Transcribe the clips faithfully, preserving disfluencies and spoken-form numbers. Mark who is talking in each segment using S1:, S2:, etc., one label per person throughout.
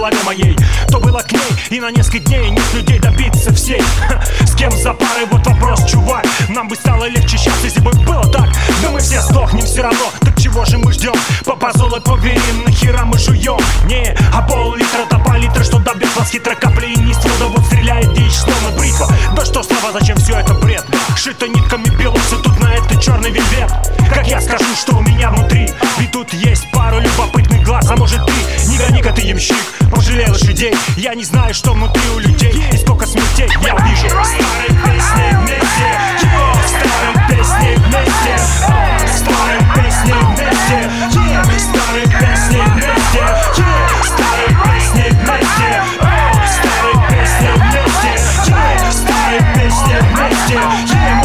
S1: голове моей. То было к ней, и на несколько дней нет людей добиться всей. С кем за парой, вот вопрос, чувак. Нам бы стало легче сейчас, если бы было так. Да мы все сдохнем все равно, так чего же мы ждем? По позолы поверим, нахера мы жуем? Не, а пол-литра до пол-литра, что добьет вас хитро капли и не ствода. Вот стреляет дичь, словно бритва. Да что слова, зачем все это бред? Шито нитками белосы, тут на это черный вельвет. Как я скажу, что у меня внутри? Ведь тут есть пару любопытных глаз. А может ты, не гони-ка ты ямщик, пожалей лошадей. Я не знаю, что внутри у людей и сколько смертей я увижу. Старые песни вместе, yeah. Старые песни вместе, oh. Старые песни вместе, yeah. Старые песни вместе, yeah. Старые песни вместе, oh. Старые песни вместе, yeah. Старые песни вместе, yeah.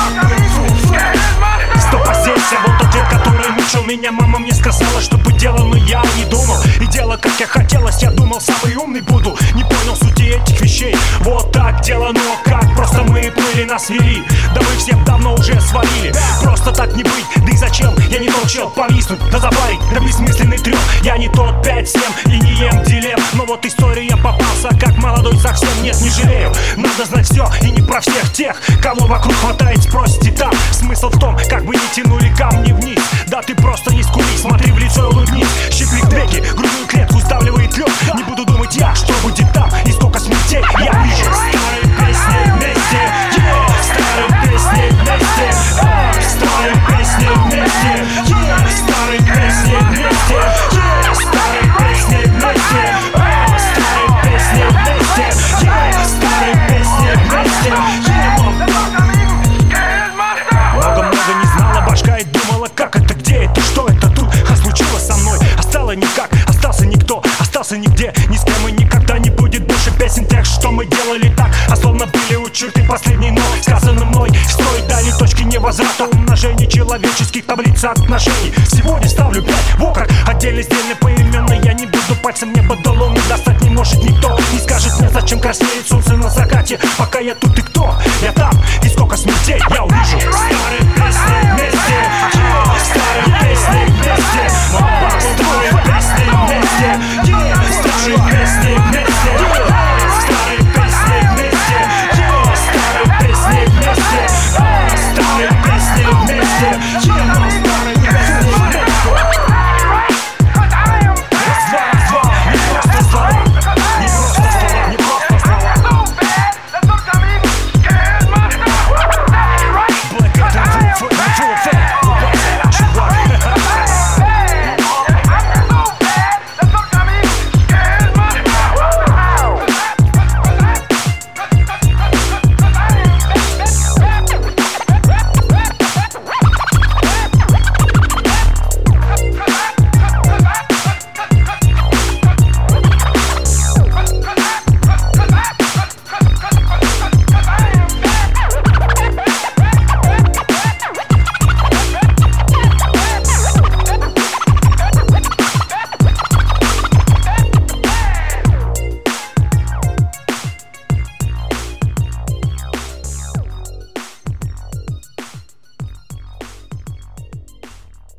S1: Стоп, а здесь, а вот ответ, который мучил меня. Мама мне сказала, чтобы делал, но я не думал. И дело, как я хотелось, я думал, самый умный буду. Не понял сути этих вещей. Вот так дело, но как? Просто мы плыли, нас вели. Да мы всем давно уже свалили. Просто так не быть, да и зачем? Я не тот чел, повиснуть, да забарить, да бессмысленный трёх. Я не тот пять-семь и не ем дилем. Но вот история я попался, как молодой совсем. Нет, не жалею, надо знать все и не про всех тех, кого вокруг хватает, спросите там. Смысл в том, как бы не тянули камни вниз. Да ты просто не скули, смотри в лицо и улыбнись. Щиплик дреки, грудную клетку сдавливает лед. Не буду думать я, что будет там и сколько смертей я вижу. Старые песни вместе, yeah. Старые песни вместе, oh. Старые песни вместе, yeah. Старые песни вместе, yeah. Старые песни вместе, oh. Старые песни вместе, yeah. Старые песни вместе, yeah. Много-много не знала башка и думала, как это, где это, что это тут. А случилось со мной, а стало никак. Остался никто, остался нигде, ни с кем и никогда не будет больше песен тех, что мы делали так. А словно были у черты последней, но сказано мной строй дали точки невозврата. Умножение человеческих таблиц соотношений. Сегодня ставлю пять в окрах, отдельно сделаны поименно. Я не буду пальцем небо до луны достать не может никто. Не скажет мне, зачем краснеет солнце на закате. Пока я тут, и кто? Я там, и сколько смертей я увижу.